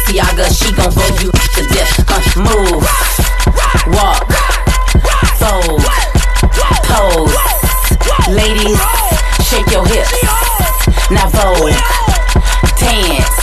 Balenciaga, she gon' go you to death. Move, walk, fold, pose. Ladies, shake your hips. Now vogue, dance.